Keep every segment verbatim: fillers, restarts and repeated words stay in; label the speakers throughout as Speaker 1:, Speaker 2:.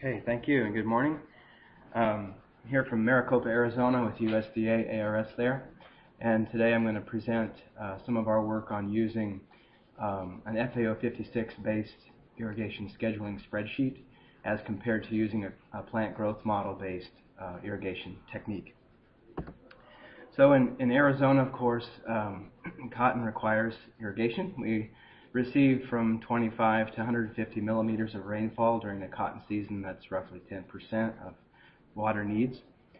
Speaker 1: Okay, thank you and good morning. Um, I'm here from Maricopa, Arizona with U S D A A R S there, and today I'm going to present uh, some of our work on using um, an F A O fifty-six based irrigation scheduling spreadsheet as compared to using a, a plant growth model based uh, irrigation technique. So in, in Arizona, of course, um, cotton requires irrigation. We receive from twenty-five to one hundred fifty millimeters of rainfall during the cotton season. That's roughly ten percent of water needs.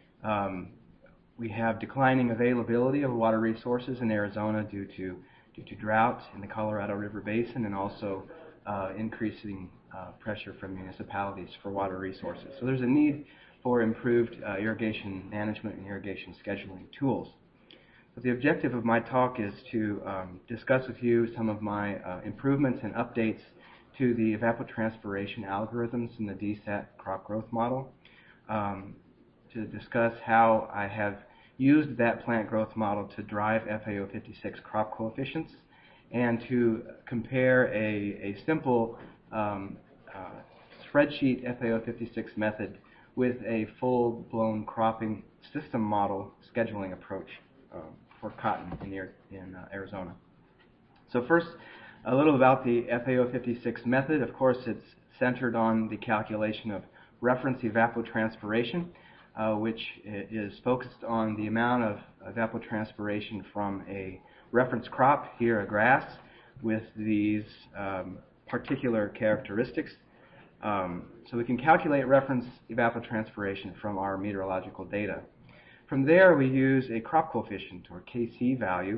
Speaker 1: Um, we have declining availability of water resources in Arizona due to due to drought in the Colorado River Basin and also uh, increasing uh, pressure from municipalities for water resources. So there's a need for improved uh, irrigation management and irrigation scheduling tools. But the objective of my talk is to um, discuss with you some of my uh, improvements and updates to the evapotranspiration algorithms in the D SAT crop growth model, um, to discuss how I have used that plant growth model to drive F A O fifty-six crop coefficients, and to compare a, a simple um, uh, spreadsheet F A O fifty-six method with a full-blown cropping system model scheduling approach um, for cotton in, in uh, Arizona. So first, a little about the F A O fifty-six method. Of course, it's centered on the calculation of reference evapotranspiration, uh, which is focused on the amount of evapotranspiration from a reference crop, here a grass, with these um, particular characteristics. Um, so we can calculate reference evapotranspiration from our meteorological data. From there, we use a crop coefficient, or K C value,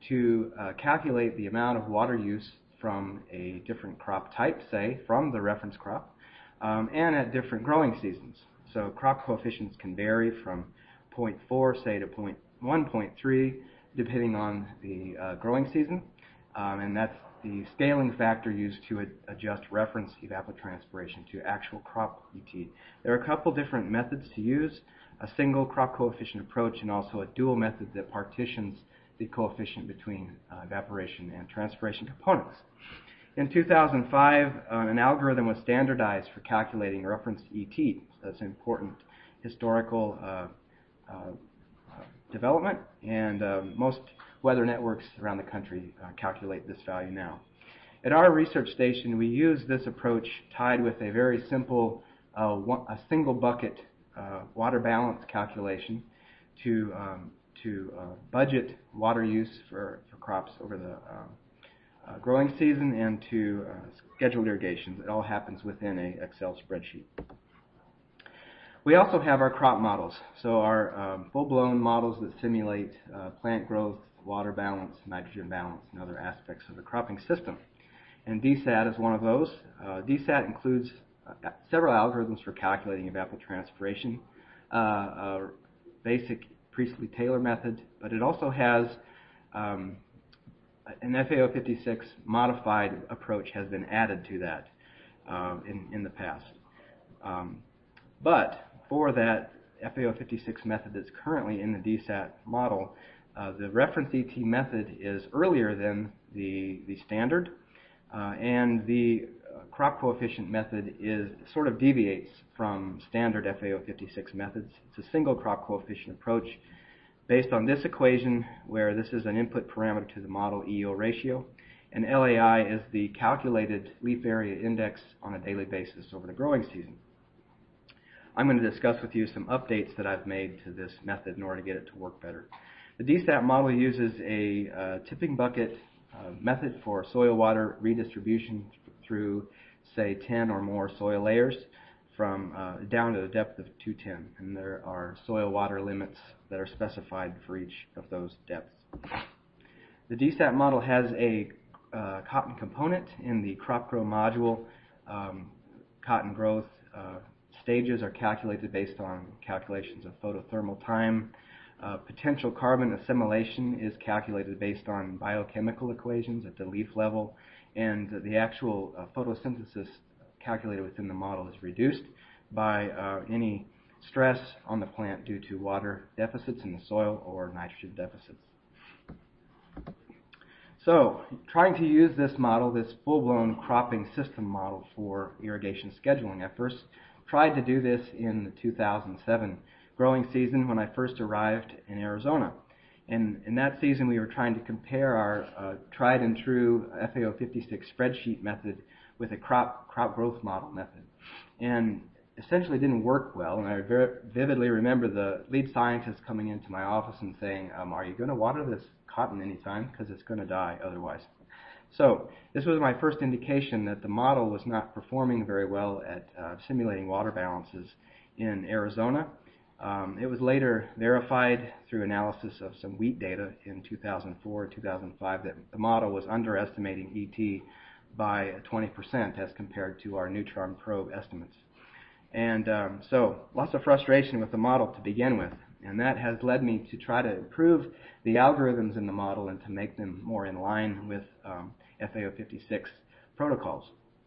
Speaker 1: to uh, calculate the amount of water use from a different crop type, say, from the reference crop, um, and at different growing seasons. So crop coefficients can vary from zero point four, say, to one point three, depending on the uh, growing season, um, and that's the scaling factor used to ad adjust reference evapotranspiration to actual crop E T. There are a couple different methods to use, a single crop coefficient approach and also a dual method that partitions the coefficient between uh, evaporation and transpiration components. In two thousand five, uh, an algorithm was standardized for calculating reference E T. So that's an important historical uh, uh, uh, development, and uh, most weather networks around the country uh, calculate this value now. At our research station, we use this approach tied with a very simple uh, one, a single bucket uh, water balance calculation to um, to uh, budget water use for, for crops over the uh, uh, growing season and to uh, scheduled irrigations. It all happens within a Excel spreadsheet. We also have our crop models, so our um, full-blown models that simulate uh, plant growth, water balance, nitrogen balance, and other aspects of the cropping system. And D SAT is one of those. Uh, D SAT includes uh, several algorithms for calculating evapotranspiration, uh, a basic Priestley-Taylor method, but it also has um, an F A O fifty-six modified approach has been added to that uh, in, in the past. Um, but for that F A O fifty-six method that's currently in the D SAT model, uh, the reference E T method is earlier than the, the standard, uh, and the uh, crop coefficient method is sort of deviates from standard F A O fifty-six methods. It's a single crop coefficient approach based on this equation, where this is an input parameter to the model E O ratio, and L A I is the calculated leaf area index on a daily basis over the growing season. I'm going to discuss with you some updates that I've made to this method in order to get it to work better. The D SAT model uses a uh, tipping bucket uh, method for soil water redistribution through, say, ten or more soil layers from uh, down to the depth of two ten, and there are soil water limits that are specified for each of those depths. The D SAT model has a uh, cotton component in the crop grow module. Um, cotton growth uh, stages are calculated based on calculations of photothermal time. Uh, potential carbon assimilation is calculated based on biochemical equations at the leaf level, and the actual uh, photosynthesis calculated within the model is reduced by uh, any stress on the plant due to water deficits in the soil or nitrogen deficits. So, trying to use this model, this full-blown cropping system model for irrigation scheduling, I first tried to do this in the two thousand seven growing season when I first arrived in Arizona. And in that season, we were trying to compare our uh, tried and true F A O fifty-six spreadsheet method with a crop crop growth model method. And essentially didn't work well, and I very vividly remember the lead scientist coming into my office and saying, um, are you going to water this cotton anytime? Because it's going to die otherwise. So this was my first indication that the model was not performing very well at uh, simulating water balances in Arizona. Um, it was later verified through analysis of some wheat data in two thousand four, two thousand five that the model was underestimating E T by twenty percent as compared to our neutron probe estimates. And um, so lots of frustration with the model to begin with, and that has led me to try to improve the algorithms in the model and to make them more in line with um, F A O fifty-six protocols.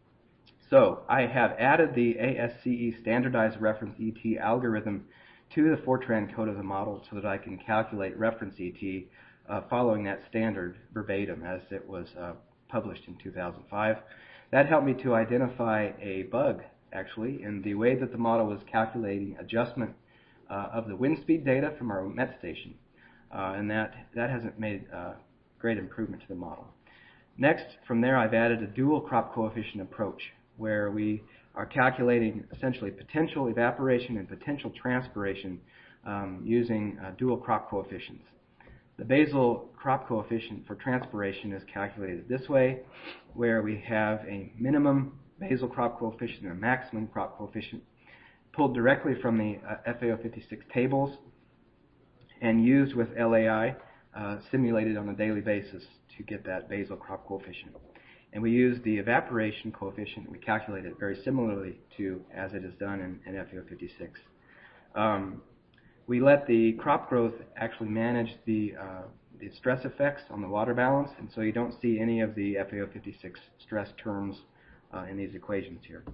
Speaker 1: So I have added the A S C E standardized reference E T algorithm to the Fortran code of the model so that I can calculate reference E T uh, following that standard verbatim as it was uh, published in two thousand five. That helped me to identify a bug actually in the way that the model was calculating adjustment uh, of the wind speed data from our Met station, uh, and that, that hasn't made uh, great improvement to the model. Next, from there, I've added a dual crop coefficient approach where we are calculating essentially potential evaporation and potential transpiration um, using uh, dual crop coefficients. The basal crop coefficient for transpiration is calculated this way, where we have a minimum basal crop coefficient and a maximum crop coefficient pulled directly from the uh, F A O fifty-six tables and used with L A I uh, simulated on a daily basis to get that basal crop coefficient. And we use the evaporation coefficient. We calculate it very similarly to as it is done in, in F A O fifty-six. Um, we let the crop growth actually manage the, uh, the stress effects on the water balance, and so you don't see any of the F A O fifty-six stress terms uh, in these equations here.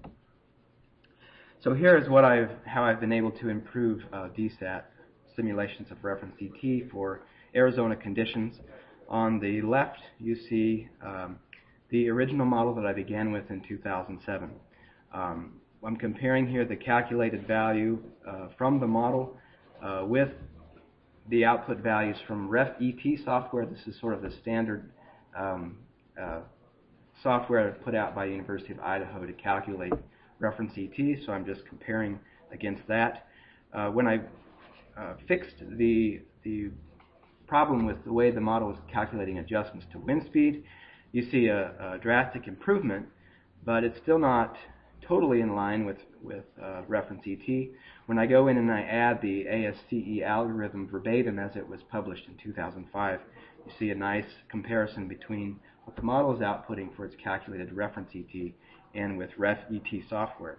Speaker 1: So here is what I've, how I've been able to improve uh, D SAT simulations of reference E T for Arizona conditions. On the left, you see um, the original model that I began with in two thousand seven. Um, I'm comparing here the calculated value uh, from the model uh, with the output values from Ref E T software. This is sort of the standard um, uh, software put out by the University of Idaho to calculate reference E T, so I'm just comparing against that. Uh, when I uh, fixed the, the problem with the way the model was calculating adjustments to wind speed, you see a, a drastic improvement, but it's still not totally in line with, with uh, reference E T. When I go in and I add the A S C E algorithm verbatim as it was published in two thousand five, you see a nice comparison between what the model is outputting for its calculated reference E T and with Ref E T software.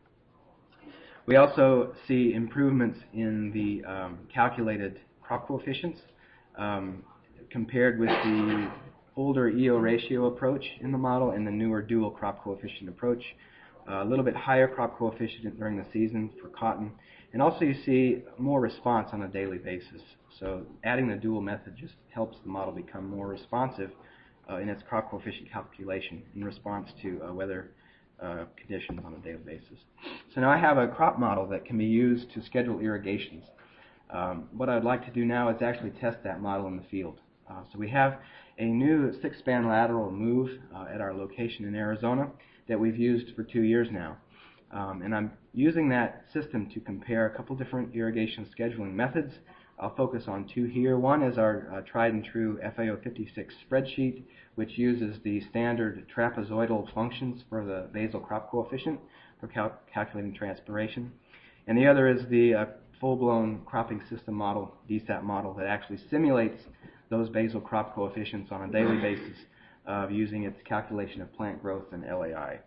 Speaker 1: We also see improvements in the um, calculated crop coefficients um, compared with the older E O ratio approach in the model and the newer dual crop coefficient approach. Uh, a little bit higher crop coefficient during the season for cotton, and also you see more response on a daily basis. So adding the dual method just helps the model become more responsive uh, in its crop coefficient calculation in response to uh, weather uh, conditions on a daily basis. So now I have a crop model that can be used to schedule irrigations. Um, what I'd like to do now is actually test that model in the field. Uh, so we have a new six-span lateral move uh, at our location in Arizona that we've used for two years now. Um, and I'm using that system to compare a couple different irrigation scheduling methods. I'll focus on two here. One is our uh, tried and true F A O fifty-six spreadsheet, which uses the standard trapezoidal functions for the basal crop coefficient for cal calculating transpiration. And the other is the uh, full-blown cropping system model, D SAT model, that actually simulates those basal crop coefficients on a daily basis uh, using its calculation of plant growth and L A I.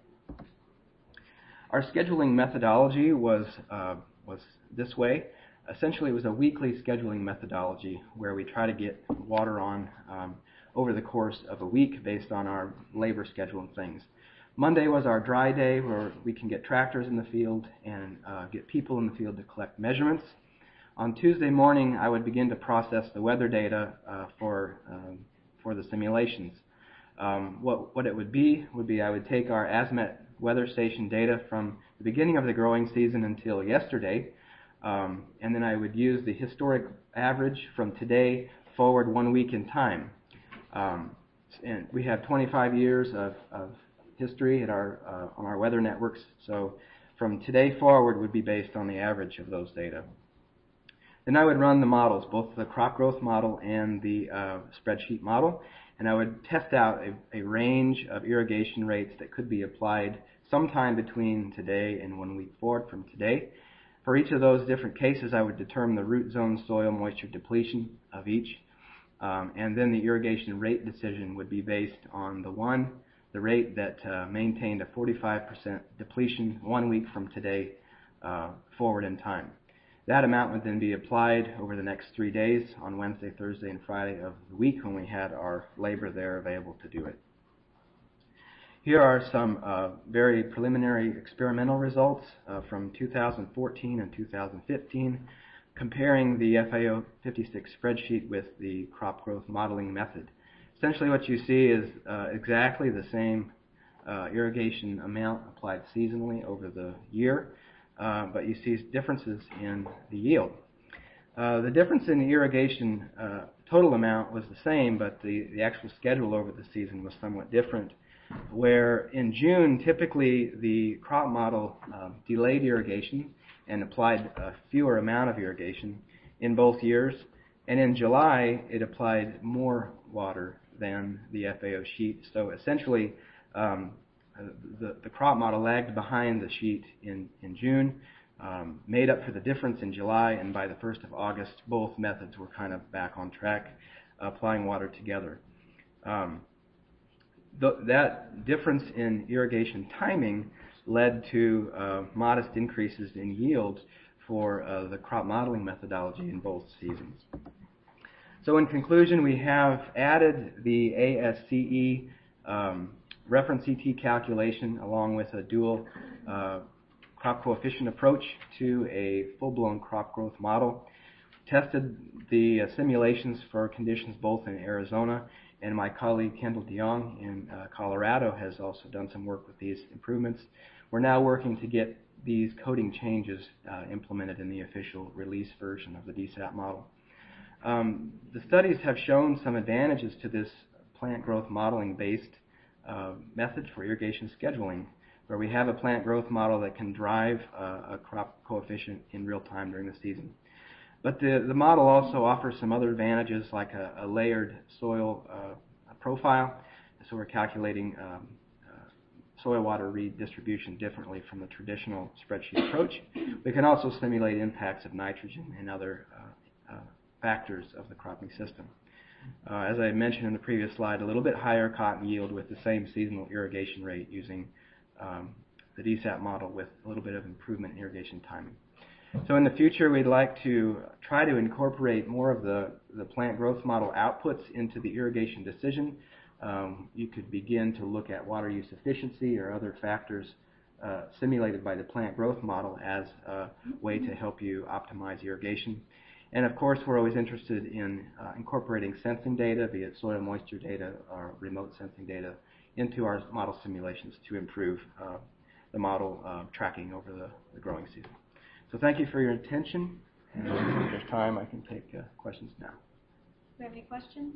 Speaker 1: Our scheduling methodology was, uh, was this way. Essentially, it was a weekly scheduling methodology where we try to get water on um, over the course of a week based on our labor schedule and things. Monday was our dry day where we can get tractors in the field and uh, get people in the field to collect measurements. On Tuesday morning, I would begin to process the weather data uh, for, um, for the simulations. Um, what, what it would be would be I would take our ASMET weather station data from the beginning of the growing season until yesterday, um, and then I would use the historic average from today forward one week in time. Um, and we have twenty-five years of, of history at our, uh, on our weather networks, so from today forward would be based on the average of those data. Then I would run the models, both the crop growth model and the uh, spreadsheet model, and I would test out a, a range of irrigation rates that could be applied sometime between today and one week forward from today. For each of those different cases, I would determine the root zone soil moisture depletion of each, um, and then the irrigation rate decision would be based on the one, the rate that uh, maintained a forty-five percent depletion one week from today uh, forward in time. That amount would then be applied over the next three days on Wednesday, Thursday, and Friday of the week when we had our labor there available to do it. Here are some uh, very preliminary experimental results uh, from two thousand fourteen and two thousand fifteen, comparing the F A O fifty-six spreadsheet with the crop growth modeling method. Essentially what you see is uh, exactly the same uh, irrigation amount applied seasonally over the year. Uh, but you see differences in the yield. Uh, the difference in the irrigation uh, total amount was the same, but the, the actual schedule over the season was somewhat different, where in June, typically the crop model uh, delayed irrigation and applied a fewer amount of irrigation in both years, and in July, it applied more water than the F A O sheet. So essentially, um, The, the crop model lagged behind the sheet in, in June, um, made up for the difference in July, and by the first of August, both methods were kind of back on track, applying water together. Um, th that difference in irrigation timing led to uh, modest increases in yield for uh, the crop modeling methodology in both seasons. So in conclusion, we have added the A S C E um, reference E T calculation along with a dual uh, crop coefficient approach to a full-blown crop growth model. Tested the uh, simulations for conditions both in Arizona, and my colleague Kendall DeYoung in uh, Colorado has also done some work with these improvements. We're now working to get these coding changes uh, implemented in the official release version of the D SAT model. Um, the studies have shown some advantages to this plant growth modeling based Uh, method for irrigation scheduling, where we have a plant growth model that can drive uh, a crop coefficient in real time during the season. But the, the model also offers some other advantages, like a, a layered soil uh, profile. So we're calculating um, uh, soil water redistribution differently from the traditional spreadsheet approach. We can also simulate impacts of nitrogen and other uh, uh, factors of the cropping system. Uh, as I mentioned in the previous slide, a little bit higher cotton yield with the same seasonal irrigation rate using um, the D SAT model with a little bit of improvement in irrigation timing. So in the future, we'd like to try to incorporate more of the, the plant growth model outputs into the irrigation decision. Um, you could begin to look at water use efficiency or other factors uh, simulated by the plant growth model as a way to help you optimize irrigation. And of course, we're always interested in uh, incorporating sensing data, be it soil moisture data or remote sensing data, into our model simulations to improve uh, the model uh, tracking over the, the growing season. So thank you for your attention. And if there's time, I can take uh, questions now.
Speaker 2: Do we have any questions?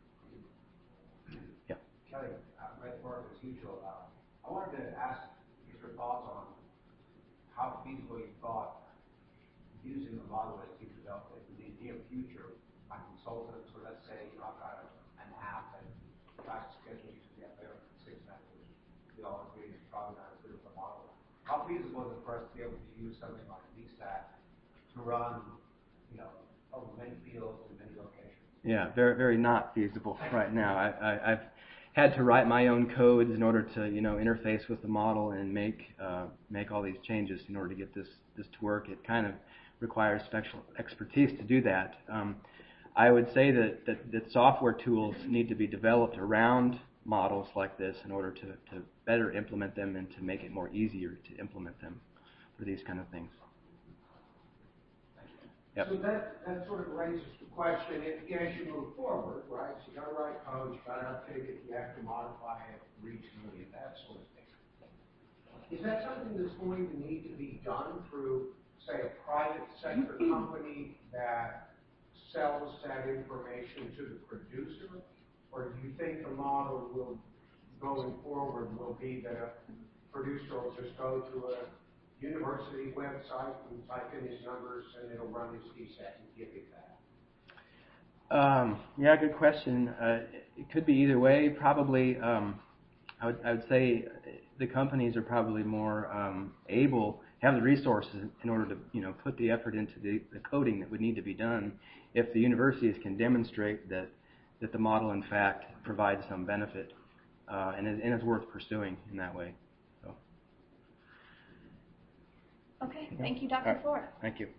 Speaker 1: Yeah.
Speaker 3: Kelly, uh, Red Park as usual. Uh, I wanted to ask your thoughts on how feasible you thought using the model as you developed it in the near future. My consultant, so let's say you know, I've got a, an app and tries to schedule using the F A O six method. We all agree it's probably not as good as the model. How feasible is it for us to be able to use something like D SAT to run, you know, over many fields and many locations?
Speaker 1: Yeah, very, very not feasible right now. I, I, I've had to write my own codes in order to, you know, interface with the model and make uh, make all these changes in order to get this this to work. It kind of requires special expertise to do that. Um, I would say that, that, that software tools need to be developed around models like this in order to, to better implement them and to make it more easier to implement them for these kind of things. Yep.
Speaker 4: So that, that sort of raises the question, if, as you move forward, right, so you gotta write code, you gotta update it, you have to modify it regionally, and that sort of thing. Is that something that's going to need to be done through, say, a private sector company that sells that information to the producer? Or do you think the model will, going forward, will be that a producer will just go to a university website and type in his numbers and it'll run his D SAT and give him that?
Speaker 1: Um, yeah, good question. Uh, it could be either way. Probably, um, I would, I would say the companies are probably more um, able, have the resources in order to, you know, put the effort into the, the coding that would need to be done if the universities can demonstrate that, that the model, in fact, provides some benefit uh, and, is, and is worth pursuing in that way. So.
Speaker 2: Okay, thank you, Doctor
Speaker 1: All right.
Speaker 2: Flora.
Speaker 1: Thank you.